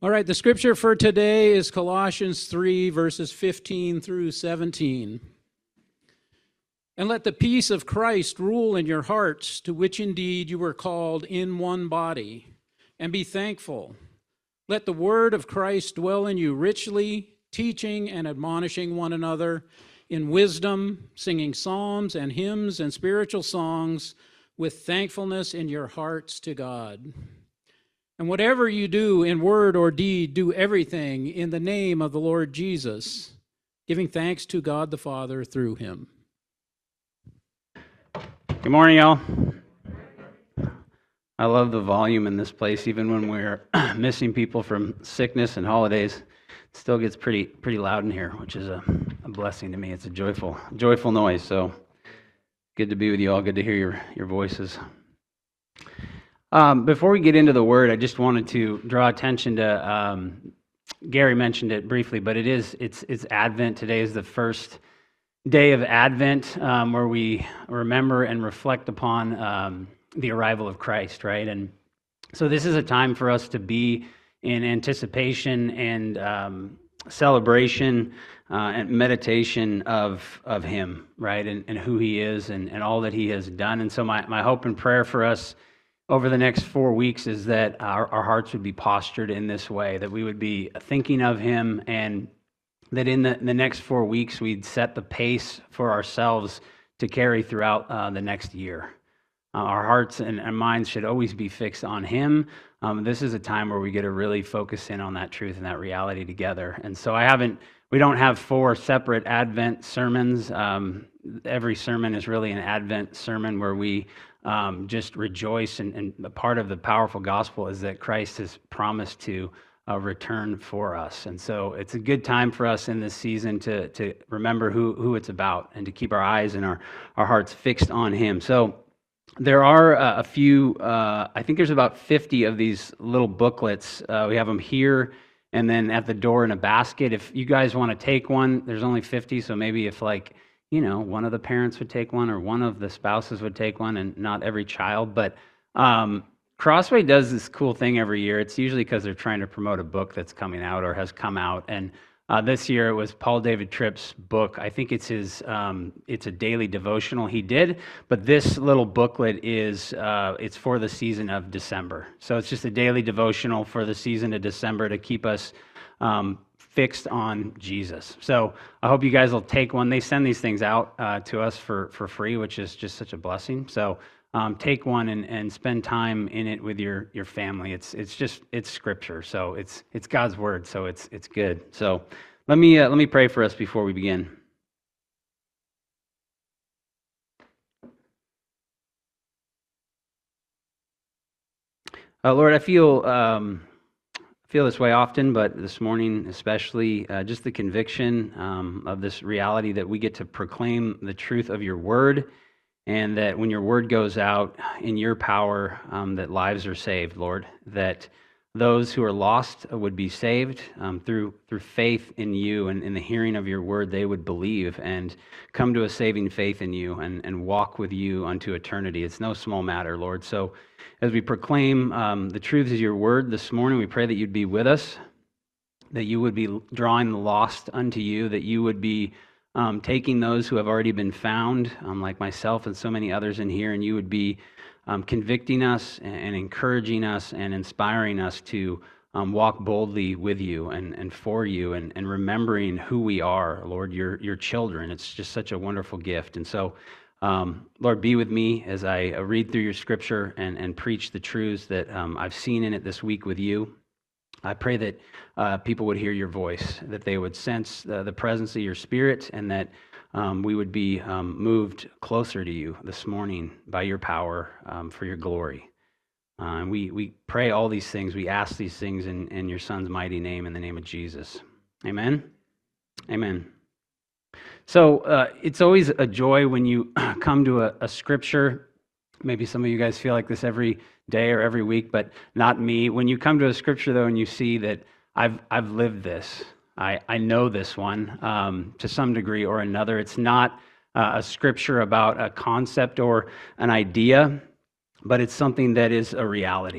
All right, the scripture for today is Colossians 3, verses 15 through 17. And let the peace of Christ rule in your hearts, to which indeed you were called in one body, and be thankful. Let the word of Christ dwell in you richly, teaching and admonishing one another in wisdom, singing psalms and hymns and spiritual songs with thankfulness in your hearts to God. And whatever you do in word or deed, do everything in the name of the Lord Jesus, giving thanks to God the Father through him. Good morning, y'all. I love the volume in this place, even when we're missing people from sickness and holidays. It still gets pretty loud in here, which is a blessing to me. It's a joyful noise. So good to be with you all. Good to hear your voices. Before we get into the word, I just wanted to draw attention to, Gary mentioned it briefly, but it's Advent. Today is the first day of Advent, where we remember and reflect upon the arrival of Christ, right? And so this is a time for us to be in anticipation and celebration and meditation of Him, right? And who He is and all that He has done. And so my hope and prayer for us over the next 4 weeks is that our hearts would be postured in this way, that we would be thinking of Him, and that in the next 4 weeks we'd set the pace for ourselves to carry throughout the next year. Our hearts and our minds should always be fixed on Him. This is a time where we get to really focus in on that truth and that reality together. And so we don't have 4 separate Advent sermons. Every sermon is really an Advent sermon where we just rejoice, and a part of the powerful gospel is that Christ has promised to return for us. And so it's a good time for us in this season to remember who it's about and to keep our eyes and our hearts fixed on Him. So there are a few, I think there's about 50 of these little booklets. We have them here and then at the door in a basket. If you guys want to take one, there's only 50, so maybe if one of the parents would take one or one of the spouses would take one, and not every child. But Crossway does this cool thing every year. It's usually because they're trying to promote a book that's coming out or has come out. And this year it was Paul David Tripp's book. I think it's it's a daily devotional he did. But this little booklet it's for the season of December. So it's just a daily devotional for the season of December to keep us fixed on Jesus. So I hope you guys will take one. They send these things out to us for free, which is just such a blessing. So take one and spend time in it with your family. It's scripture, so it's God's word, so it's good. So let me pray for us before we begin. Lord, I feel this way often, but this morning especially, just the conviction of this reality that we get to proclaim the truth of your word, and that when your word goes out in your power, that lives are saved, Lord, that those who are lost would be saved through faith in you, and in the hearing of your word they would believe and come to a saving faith in you and walk with you unto eternity. It's no small matter, Lord. So as we proclaim the truths of your word this morning, we pray that you'd be with us, that you would be drawing the lost unto you, that you would be taking those who have already been found, like myself and so many others in here, and you would be convicting us and encouraging us and inspiring us to walk boldly with you and for you, and remembering who we are, Lord, your children. It's just such a wonderful gift. And so, Lord, be with me as I read through your scripture and preach the truths that I've seen in it this week with you. I pray that people would hear your voice, that they would sense the presence of your spirit, and that we would be moved closer to you this morning by your power for your glory. And we pray all these things. We ask these things in your Son's mighty name, in the name of Jesus. Amen? Amen. So it's always a joy when you come to a scripture. Maybe some of you guys feel like this every day or every week, but not me. When you come to a scripture, though, and you see that I've lived this, I know this one to some degree or another. It's not a scripture about a concept or an idea, but it's something that is a reality,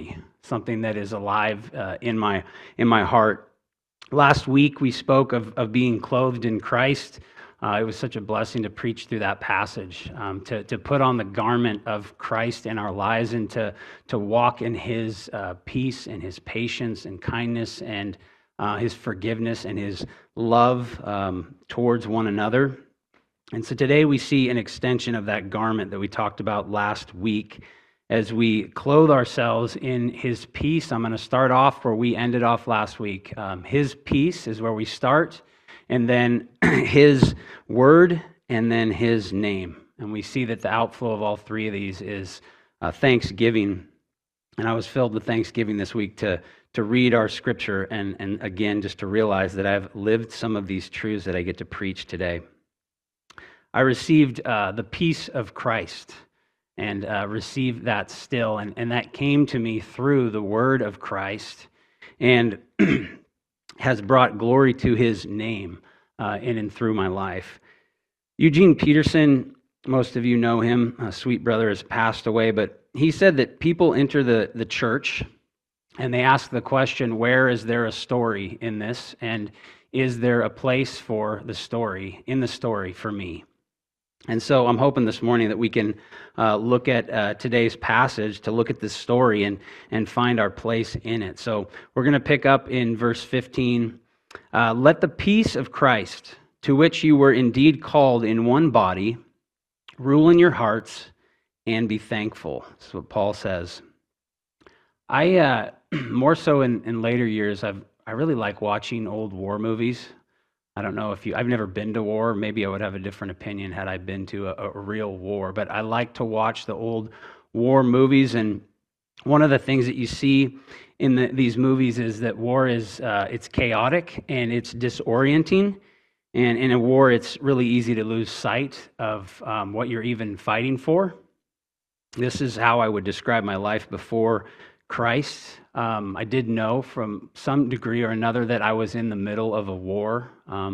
something that is alive in my heart. Last week we spoke of being clothed in Christ. It was such a blessing to preach through that passage, to put on the garment of Christ in our lives and to walk in his peace and his patience and kindness and his forgiveness and his love towards one another. And so today we see an extension of that garment that we talked about last week as we clothe ourselves in his peace. I'm going to start off where we ended off last week. His peace is where we start, and then his word, and then his name. And we see that the outflow of all three of these is thanksgiving. And I was filled with thanksgiving this week to read our scripture and again, just to realize that I've lived some of these truths that I get to preach today. I received the peace of Christ and received that still. And that came to me through the word of Christ and has brought glory to his name in and through my life. Eugene Peterson, most of you know him, a sweet brother, has passed away, but he said that people enter the church and they ask the question, where is there a story in this? And is there a place for the story, in the story for me? And so I'm hoping this morning that we can look at today's passage to look at this story and find our place in it. So we're going to pick up in verse 15. Let the peace of Christ, to which you were indeed called in one body, rule in your hearts and be thankful. That's what Paul says. I more so in later years, I really like watching old war movies. I don't know if I've never been to war. Maybe I would have a different opinion had I been to a real war. But I like to watch the old war movies. And one of the things that you see in these movies is that war is it's chaotic and it's disorienting. And in a war, it's really easy to lose sight of what you're even fighting for. This is how I would describe my life before Christ. I did know from some degree or another that I was in the middle of a war.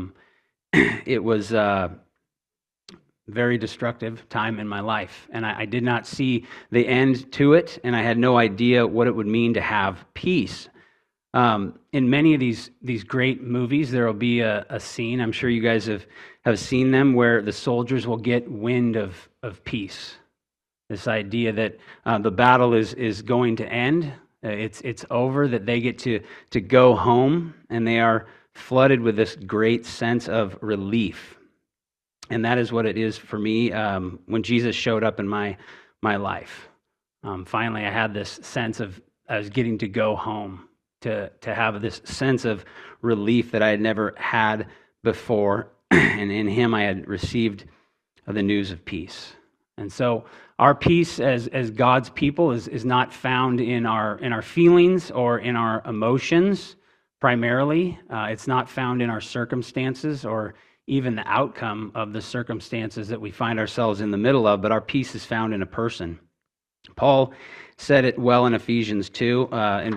It was a very destructive time in my life, and I did not see the end to it, and I had no idea what it would mean to have peace. In many of these great movies, there will be a scene, I'm sure you guys have seen them, where the soldiers will get wind of peace. This idea that the battle is going to end, it's over, that they get to go home, and they are flooded with this great sense of relief. And that is what it is for me when Jesus showed up in my life. Finally, I had this sense of I was getting to go home, to have this sense of relief that I had never had before, and in him I had received the news of peace. And so our peace as God's people is not found in our feelings or in our emotions primarily. It's not found in our circumstances or even the outcome of the circumstances that we find ourselves in the middle of, but our peace is found in a person. Paul said it well in Ephesians 2,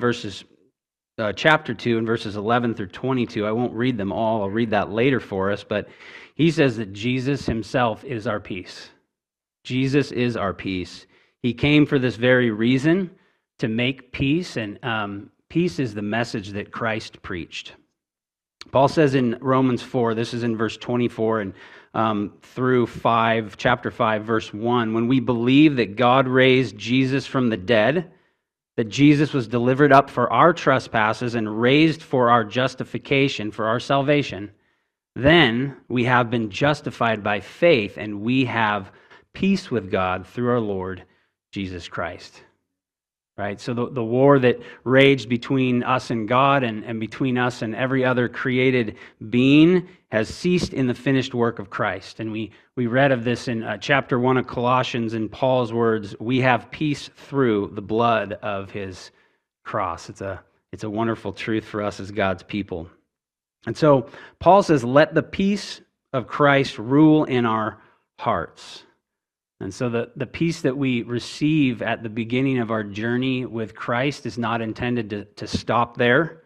chapter 2, in verses 11 through 22. I won't read them all. I'll read that later for us, but he says that Jesus himself is our peace. Jesus is our peace. He came for this very reason, to make peace, and peace is the message that Christ preached. Paul says in Romans 4, this is in verse 24 and through chapter 5, verse 1, when we believe that God raised Jesus from the dead, that Jesus was delivered up for our trespasses and raised for our justification, for our salvation, then we have been justified by faith, and we have peace with God through our Lord Jesus Christ. Right? So the war that raged between us and God and between us and every other created being has ceased in the finished work of Christ. And we read of this in chapter 1 of Colossians in Paul's words, we have peace through the blood of his cross. It's a wonderful truth for us as God's people. And so Paul says, let the peace of Christ rule in our hearts. And so the peace that we receive at the beginning of our journey with Christ is not intended to stop there.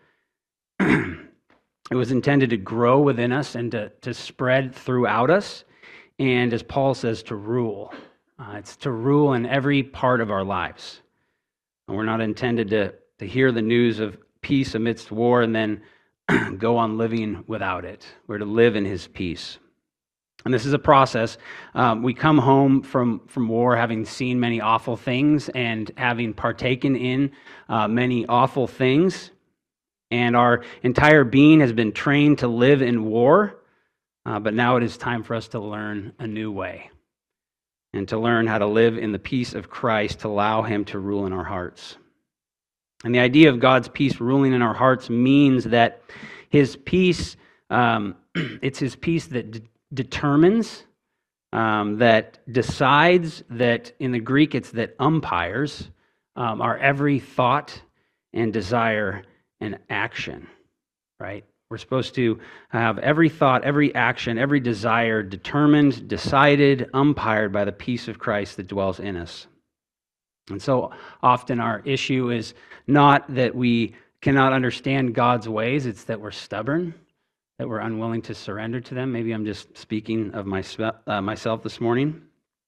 It was intended to grow within us and to spread throughout us. And as Paul says, to rule. It's to rule in every part of our lives. And we're not intended to hear the news of peace amidst war and then go on living without it. We're to live in his peace. And this is a process. We come home from war having seen many awful things and having partaken in many awful things. And our entire being has been trained to live in war. But now it is time for us to learn a new way and to learn how to live in the peace of Christ, to allow him to rule in our hearts. And the idea of God's peace ruling in our hearts means that his peace, it's his peace that determines, that decides, that in the Greek it's that umpires our every thought and desire and action, right? We're supposed to have every thought, every action, every desire determined, decided, umpired by the peace of Christ that dwells in us. And so often our issue is not that we cannot understand God's ways, it's that we're stubborn, that we're unwilling to surrender to them. Maybe I'm just speaking of myself this morning.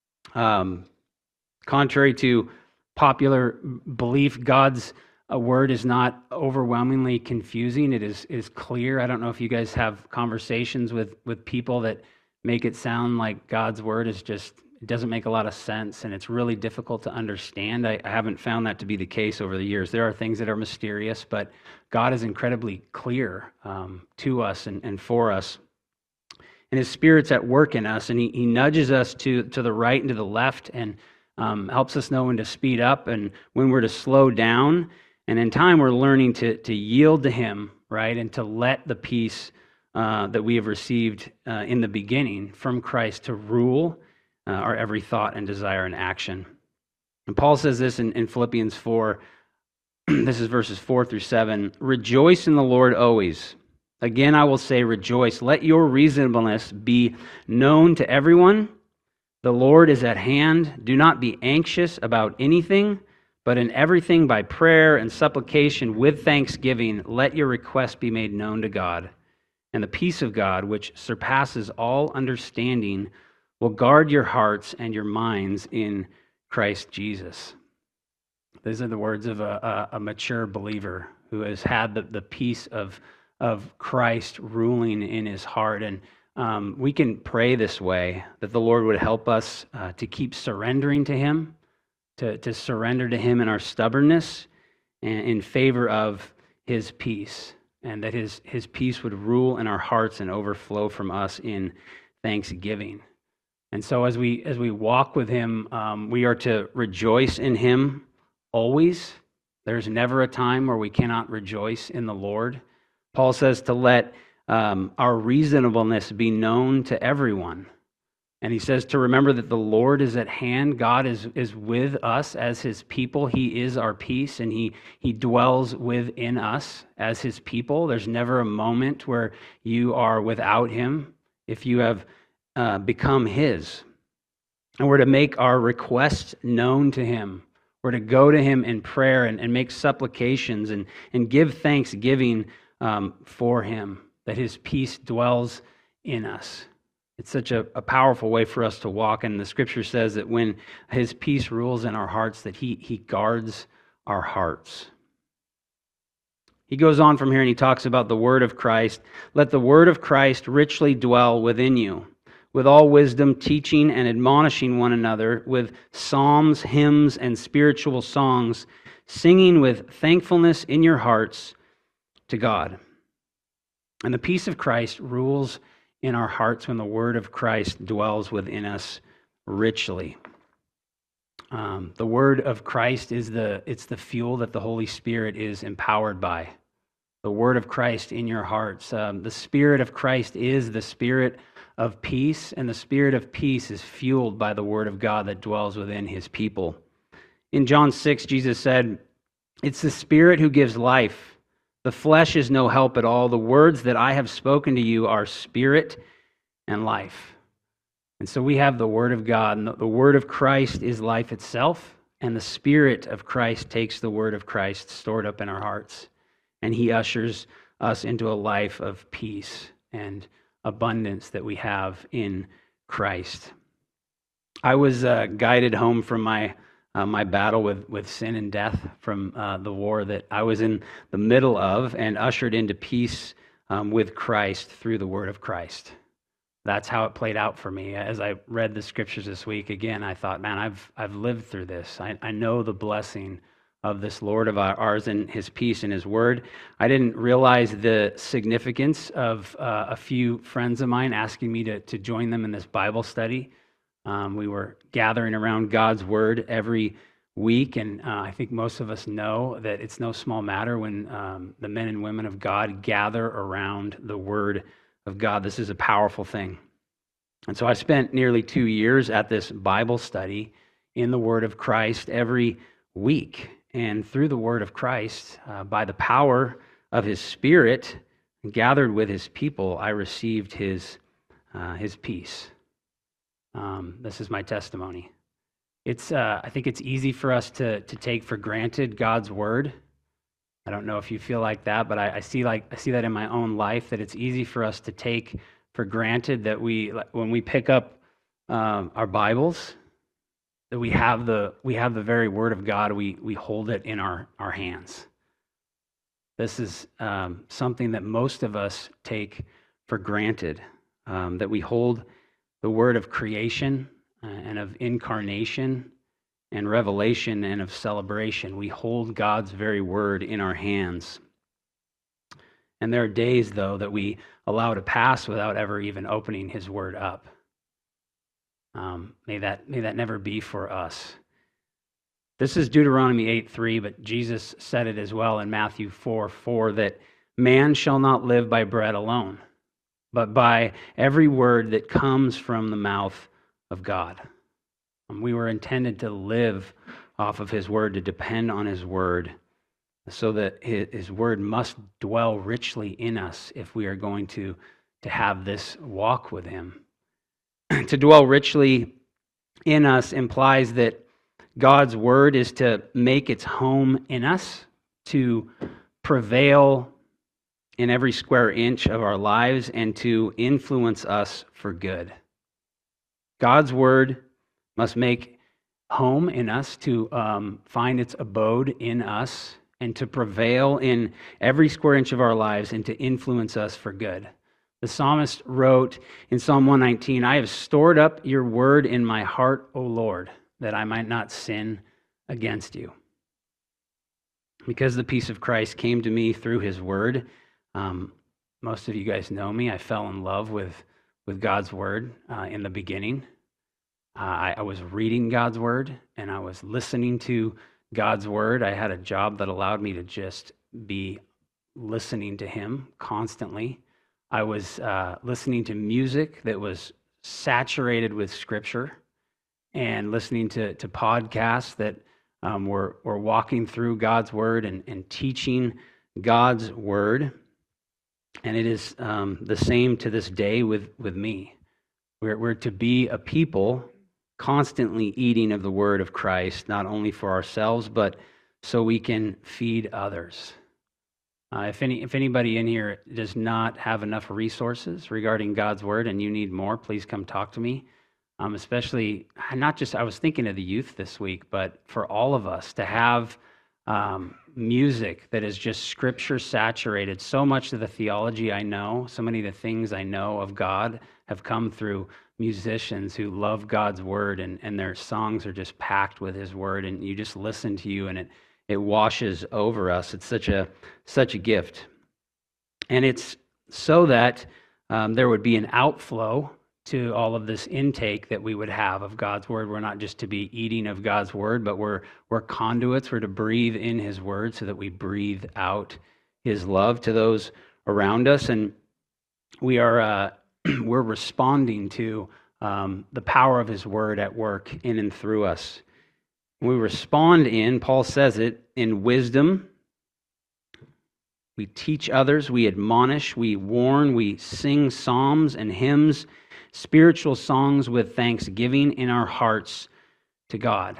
Contrary to popular belief, God's word is not overwhelmingly confusing. It is clear. I don't know if you guys have conversations with people that make it sound like God's word is just, it doesn't make a lot of sense and it's really difficult to understand. I haven't found that to be the case over the years. There are things that are mysterious, but God is incredibly clear to us and for us. And his Spirit's at work in us, and he nudges us to the right and to the left and helps us know when to speed up and when we're to slow down. And in time, we're learning to yield to him, right, and to let the peace that we have received in the beginning from Christ to rule our every thought and desire and action. And Paul says this in Philippians 4, this is verses 4 through 7, "Rejoice in the Lord always. Again, I will say rejoice. Let your reasonableness be known to everyone. The Lord is at hand. Do not be anxious about anything, but in everything by prayer and supplication with thanksgiving, let your requests be made known to God. And the peace of God, which surpasses all understanding, will guard your hearts and your minds in Christ Jesus." These are the words of a mature believer who has had the peace of Christ ruling in his heart. And we can pray this way, that the Lord would help us to keep surrendering to him, to surrender to him in our stubbornness and in favor of his peace, and that his peace would rule in our hearts and overflow from us in thanksgiving. And so as we walk with him, we are to rejoice in him always. There's never a time where we cannot rejoice in the Lord. Paul says to let our reasonableness be known to everyone. And he says to remember that the Lord is at hand. God is with us as his people. He is our peace, and he dwells within us as his people. There's never a moment where you are without him if you have become his. And we're to make our requests known to him. We're to go to him in prayer and make supplications and give thanksgiving for him, that his peace dwells in us. It's such a powerful way for us to walk. And the scripture says that when his peace rules in our hearts, that he guards our hearts. He goes on from here and he talks about the word of Christ. "Let the word of Christ richly dwell within you, with all wisdom, teaching and admonishing one another with psalms, hymns, and spiritual songs, singing with thankfulness in your hearts to God." And the peace of Christ rules in our hearts when the word of Christ dwells within us richly. The word of Christ is the fuel that the Holy Spirit is empowered by. The word of Christ in your hearts. The Spirit of Christ is the Spirit of peace, and the Spirit of peace is fueled by the word of God that dwells within his people. In John 6, Jesus said, "It's the Spirit who gives life. The flesh is no help at all. The words that I have spoken to you are spirit and life." And so we have the word of God, and the word of Christ is life itself, and the Spirit of Christ takes the word of Christ stored up in our hearts, and he ushers us into a life of peace and abundance that we have in Christ. I was guided home from my my battle with sin and death from the war that I was in the middle of, and ushered into peace with Christ through the word of Christ. That's how it played out for me. As I read the scriptures this week, again, I thought, man, I've lived through this. I know the blessing of this Lord of ours and his peace and his word. I didn't realize the significance of a few friends of mine asking me to join them in this Bible study. We were gathering around God's word every week, and I think most of us know that it's no small matter when the men and women of God gather around the word of God. This is a powerful thing. And so I spent nearly 2 years at this Bible study in the word of Christ every week. And through the word of Christ, by the power of his Spirit, gathered with his people, I received his peace. This is my testimony. I think it's easy for us to take for granted God's word. I don't know if you feel like that, but I see that in my own life, that it's easy for us to take for granted that when we pick up our Bibles, that we have the very word of God, we hold it in our hands. This is something that most of us take for granted, that we hold the word of creation and of incarnation and revelation and of celebration. We hold God's very word in our hands. And there are days, though, that we allow to pass without ever even opening his word up. May that never be for us. This is Deuteronomy 8:3, but Jesus said it as well in Matthew 4:4, that man shall not live by bread alone, but by every word that comes from the mouth of God. We were intended to live off of his word, to depend on his word, so that his word must dwell richly in us if we are going to have this walk with him. To dwell richly in us implies that God's word is to make its home in us, to prevail in every square inch of our lives, and to influence us for good. God's word must make home in us, to find its abode in us, and to prevail in every square inch of our lives, and to influence us for good. The psalmist wrote in Psalm 119, "I have stored up your word in my heart, O Lord, that I might not sin against you." Because the peace of Christ came to me through his word, most of you guys know me. I fell in love with God's word in the beginning. I was reading God's word, and I was listening to God's word. I had a job that allowed me to just be listening to him constantly. I was listening to music that was saturated with scripture, and listening to podcasts that were walking through God's word and teaching God's word. And it is the same to this day with me. We're to be a people constantly eating of the word of Christ, not only for ourselves, but so we can feed others. If anybody in here does not have enough resources regarding God's word and you need more, please come talk to me. Especially, not just, I was thinking of the youth this week, but for all of us to have music that is just scripture saturated. So much of the theology I know, so many of the things I know of God have come through musicians who love God's word, and their songs are just packed with his word, and you just listen to you and it washes over us. It's such a gift. And it's so that there would be an outflow to all of this intake that we would have of God's word. We're not just to be eating of God's word, but we're conduits. We're to breathe in his word so that we breathe out his love to those around us. And we are we're responding to the power of his word at work in and through us. We respond in, Paul says it, in wisdom. We teach others, we admonish, we warn, we sing psalms and hymns, spiritual songs with thanksgiving in our hearts to God.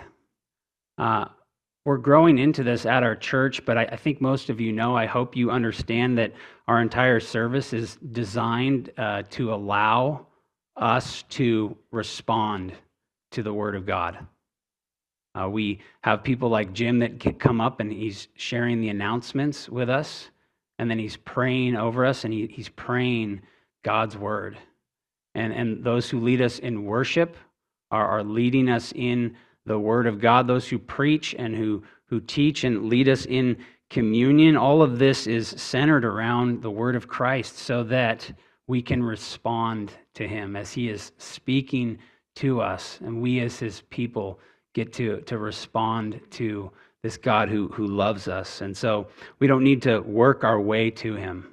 We're growing into this at our church, but I think most of you know, I hope you understand that our entire service is designed to allow us to respond to the Word of God. We have people like Jim that come up and he's sharing the announcements with us, and then he's praying over us, and he's praying God's word. And those who lead us in worship are leading us in the word of God. Those who preach and who teach and lead us in communion, all of this is centered around the word of Christ so that we can respond to him as he is speaking to us, and we as his people get to respond to this God who loves us. And so we don't need to work our way to him.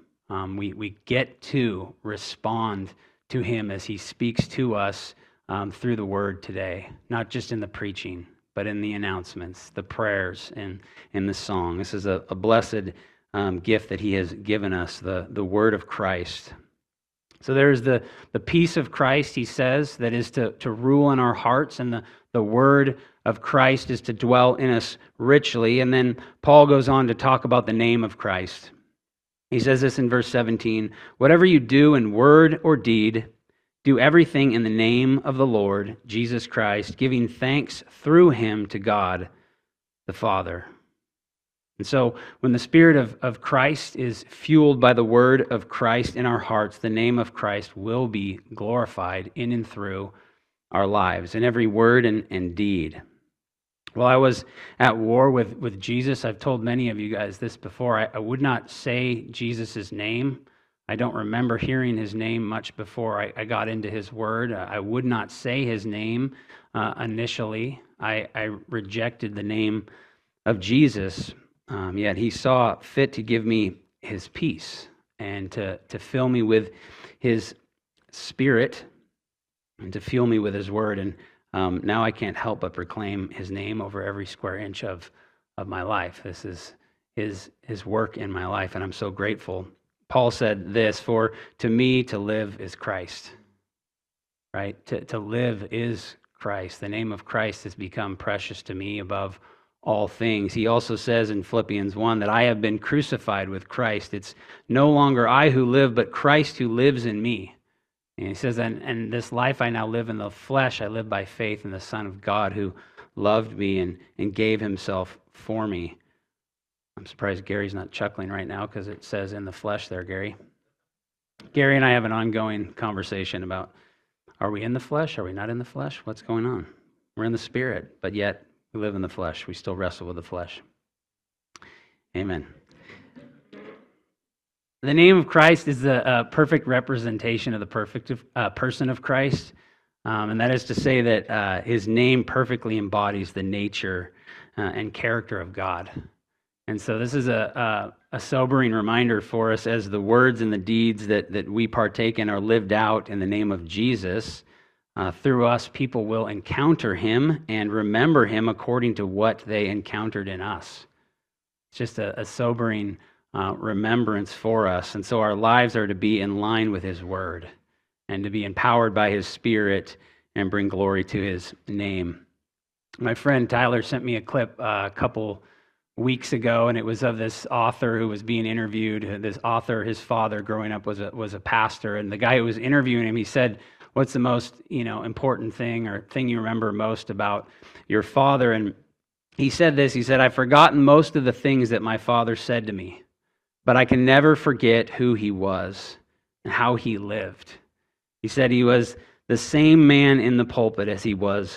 We get to respond to him as he speaks to us through the word today, not just in the preaching, but in the announcements, the prayers, and in the song. This is a blessed gift that he has given us, the word of Christ. So there's the peace of Christ, he says, that is to rule in our hearts, and the word of Christ is to dwell in us richly. And then Paul goes on to talk about the name of Christ. He says this in verse 17, "Whatever you do in word or deed, do everything in the name of the Lord Jesus Christ, giving thanks through him to God the Father." And so when the Spirit of Christ is fueled by the word of Christ in our hearts, the name of Christ will be glorified in and through our lives, in every word and deed. While I was at war with Jesus, I've told many of you guys this before, I would not say Jesus' name. I don't remember hearing his name much before I got into his word. I would not say his name initially. I rejected the name of Jesus. Yet he saw fit to give me his peace and to fill me with his Spirit and to fuel me with his word. And now I can't help but proclaim his name over every square inch of my life. This is his work in my life, and I'm so grateful. Paul said this, "For to me to live is Christ." Right? To live is Christ. The name of Christ has become precious to me above all things. He also says in Philippians 1 that I have been crucified with Christ. It's no longer I who live, but Christ who lives in me. And he says, and this life I now live in the flesh, I live by faith in the Son of God who loved me and gave himself for me. I'm surprised Gary's not chuckling right now because it says in the flesh there, Gary. Gary and I have an ongoing conversation about, are we in the flesh? Are we not in the flesh? What's going on? We're in the Spirit, but yet we live in the flesh. We still wrestle with the flesh. Amen. The name of Christ is a perfect representation of the perfect person of Christ. And that is to say that his name perfectly embodies the nature and character of God. And so this is a sobering reminder for us as the words and the deeds that we partake in are lived out in the name of Jesus. Through us, people will encounter him and remember him according to what they encountered in us. It's just a sobering remembrance for us. And so our lives are to be in line with his word and to be empowered by his Spirit and bring glory to his name. My friend Tyler sent me a clip a couple weeks ago, and it was of this author who was being interviewed. This author, his father growing up was a pastor, and the guy who was interviewing him, he said, "What's the most important thing or thing you remember most about your father?" And he said this, he said, "I've forgotten most of the things that my father said to me, but I can never forget who he was and how he lived." He said he was the same man in the pulpit as he was.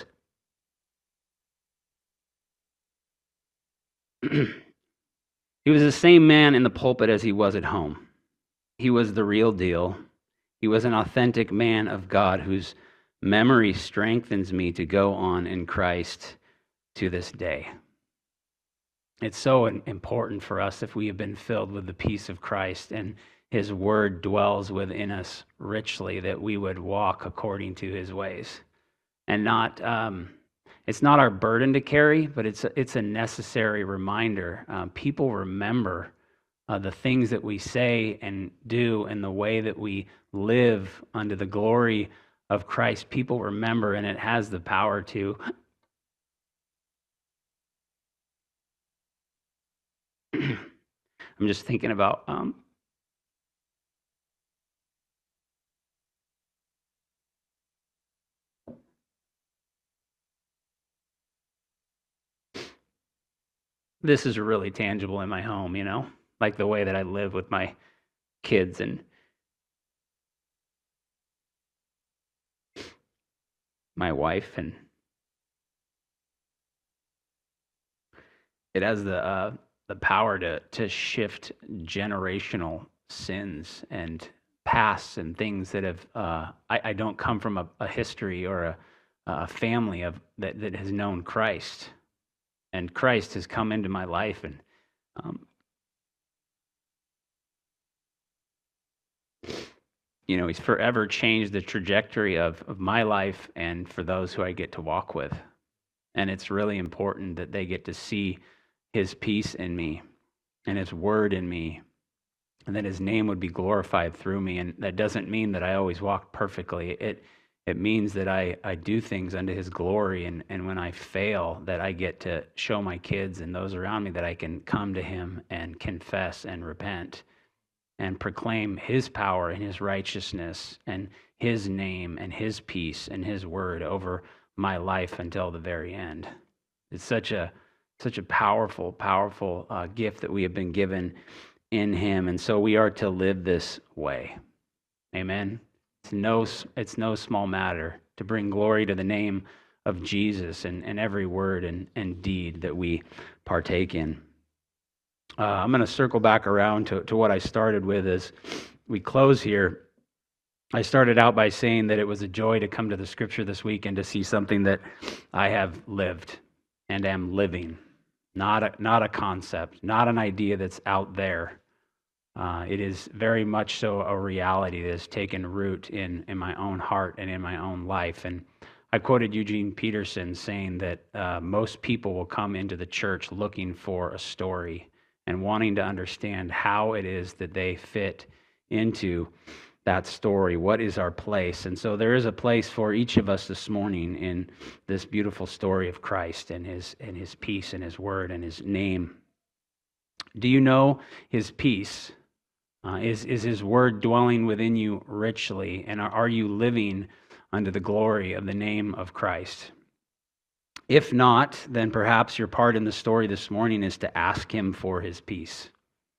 He was the same man in the pulpit as he was at home. He was the real deal. He was an authentic man of God whose memory strengthens me to go on in Christ to this day. It's so important for us, if we have been filled with the peace of Christ and his word dwells within us richly, that we would walk according to his ways. And not, it's not our burden to carry, but it's a necessary reminder. People remember the things that we say and do and the way that we live under the glory of Christ. People remember, and it has the power to I'm just thinking about this is really tangible in my home, like the way that I live with my kids and my wife, and it has the power to shift generational sins and pasts and things that have. I don't come from a history or a family of that has known Christ, and Christ has come into my life, and He's forever changed the trajectory of my life and for those who I get to walk with. And it's really important that they get to see His peace in me and His word in me, and that His name would be glorified through me. And that doesn't mean that I always walk perfectly. It means that I do things unto His glory, and when I fail, that I get to show my kids and those around me that I can come to Him and confess and repent and proclaim His power and His righteousness and His name and His peace and His word over my life until the very end. It's such a powerful, powerful gift that we have been given in Him, and so we are to live this way. Amen. It's no small matter to bring glory to the name of Jesus in every word and deed that we partake in. I'm going to circle back around to what I started with as we close here. I started out by saying that it was a joy to come to the Scripture this week and to see something that I have lived and am living, not a concept, not an idea that's out there. It is very much so a reality that has taken root in my own heart and in my own life. And I quoted Eugene Peterson saying that most people will come into the church looking for a story and wanting to understand how it is that they fit into that story. What is our place? And so there is a place for each of us this morning in this beautiful story of Christ and His peace and His word and His name. Do you know His peace? Is His word dwelling within you richly? And are you living under the glory of the name of Christ? If not, then perhaps your part in the story this morning is to ask Him for His peace,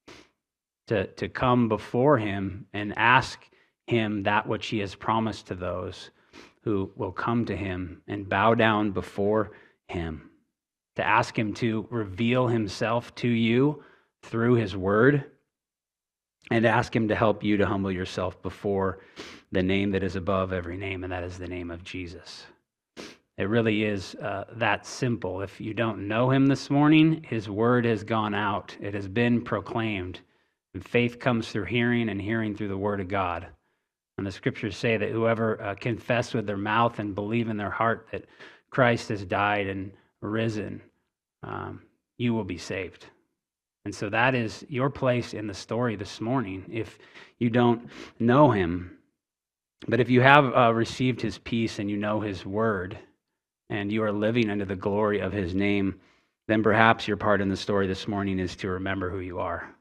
to come before Him and ask Him that which He has promised to those who will come to Him and bow down before Him, to ask Him to reveal Himself to you through His word, and ask Him to help you to humble yourself before the name that is above every name, and that is the name of Jesus. It really is that simple. If you don't know Him this morning, His word has gone out. It has been proclaimed. And faith comes through hearing, and hearing through the word of God. And the scriptures say that whoever confess with their mouth and believe in their heart that Christ has died and risen, you will be saved. And so that is your place in the story this morning if you don't know Him. But if you have received His peace and you know His word, and you are living under the glory of His name, then perhaps your part in the story this morning is to remember who you are.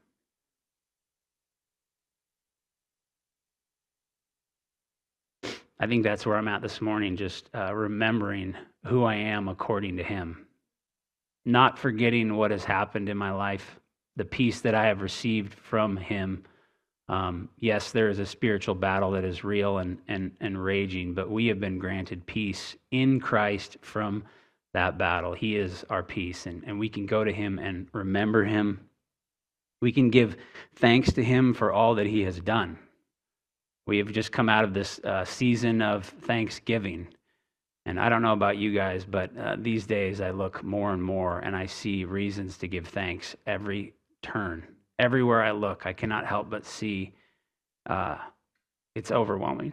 I think that's where I'm at this morning, just remembering who I am according to Him. Not forgetting what has happened in my life, the peace that I have received from Him. Yes, there is a spiritual battle that is real and raging, but we have been granted peace in Christ from that battle. He is our peace, and we can go to Him and remember Him. We can give thanks to Him for all that He has done. We have just come out of this season of Thanksgiving, and I don't know about you guys, but these days I look more and more, and I see reasons to give thanks every turn. Everywhere I look, I cannot help but see it's overwhelming.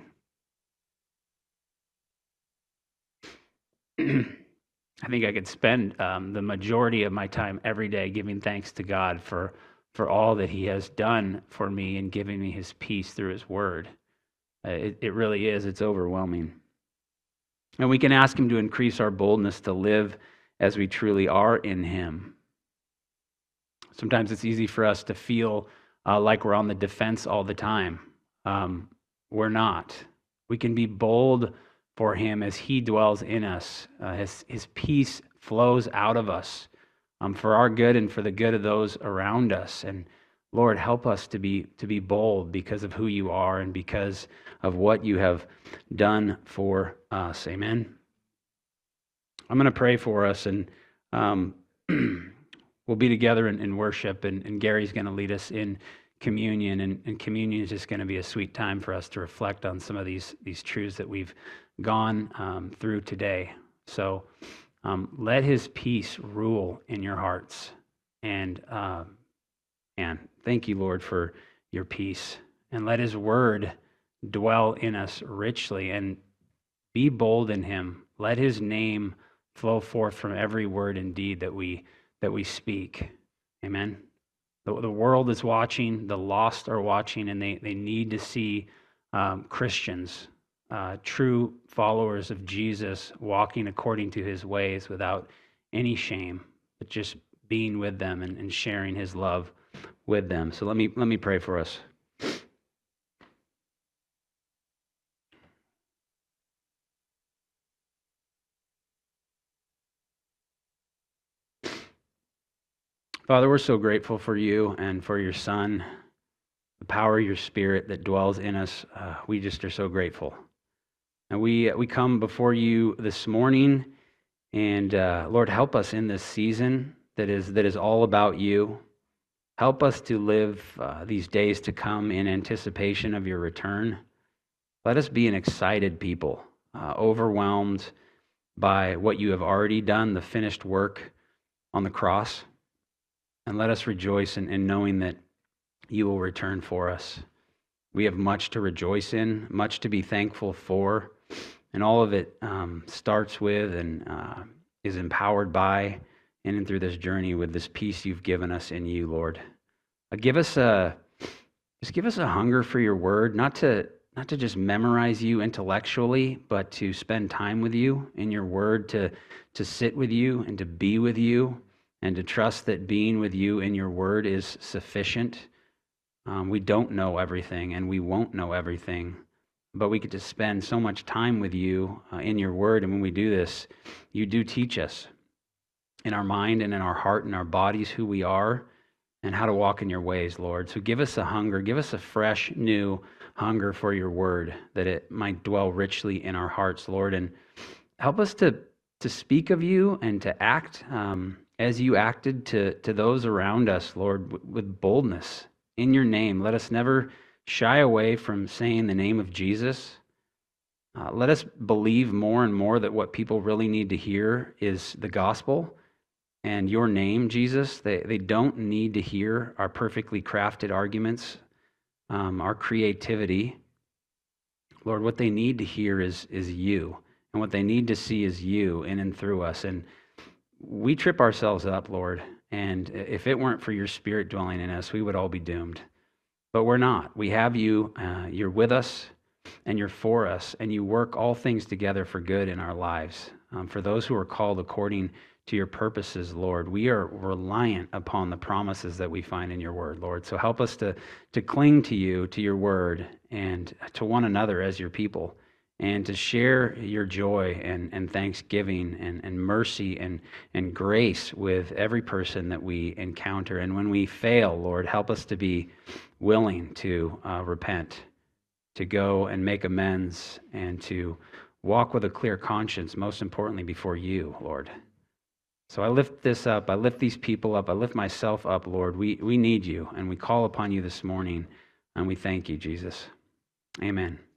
I think I could spend the majority of my time every day giving thanks to God for all that He has done for me and giving me His peace through His word. It really is. It's overwhelming. And we can ask Him to increase our boldness to live as we truly are in Him. Sometimes it's easy for us to feel like we're on the defense all the time. We're not. We can be bold for Him as He dwells in us. His peace flows out of us for our good and for the good of those around us. And Lord, help us to be bold because of who you are and because of what you have done for us. Amen. I'm going to pray for us, and we'll be together in worship, and Gary's going to lead us in communion, and communion is just going to be a sweet time for us to reflect on some of these truths that we've gone through today. So let his peace rule in your hearts, and thank you, Lord, for your peace, and let his word dwell in us richly, and be bold in him. Let his name flow forth from every word and deed that we speak. Amen. The world is watching, the lost are watching, and they need to see Christians, true followers of Jesus, walking according to his ways without any shame, but just being with them and sharing his love with them. So let me pray for us. Father, we're so grateful for you and for your Son, the power of your Spirit that dwells in us. We just are so grateful. And we come before you this morning, and Lord, help us in this season that is all about you. Help us to live these days to come in anticipation of your return. Let us be an excited people, overwhelmed by what you have already done, the finished work on the cross. And let us rejoice in knowing that you will return for us. We have much to rejoice in, much to be thankful for, and all of it starts with and is empowered by in and through this journey with this peace you've given us in you, Lord. Give us a hunger for your word, not to just memorize you intellectually, but to spend time with you in your word, to sit with you and to be with you, and to trust that being with you in your word is sufficient. We don't know everything, and we won't know everything, but we get to spend so much time with you in your word. And when we do this, you do teach us in our mind and in our heart and our bodies who we are and how to walk in your ways, Lord. So give us a hunger, give us a fresh, new hunger for your word, that it might dwell richly in our hearts, Lord. And help us to speak of you and to act as you acted to those around us, Lord, with boldness in your name. Let us never shy away from saying the name of Jesus. Let us believe more and more that what people really need to hear is the gospel and your name, Jesus. They don't need to hear our perfectly crafted arguments, our creativity. Lord, what they need to hear is you, and what they need to see is you in and through us. And we trip ourselves up, Lord, and if it weren't for your Spirit dwelling in us, we would all be doomed. But we're not. We have you. You're with us, and you're for us, and you work all things together for good in our lives. For those who are called according to your purposes, Lord, we are reliant upon the promises that we find in your word, Lord. So help us to cling to you, to your word, and to one another as your people, and to share your joy and thanksgiving and mercy and grace with every person that we encounter. And when we fail, Lord, help us to be willing to repent, to go and make amends, and to walk with a clear conscience, most importantly, before you, Lord. So I lift this up. I lift these people up. I lift myself up, Lord. We need you, and we call upon you this morning, and we thank you, Jesus. Amen.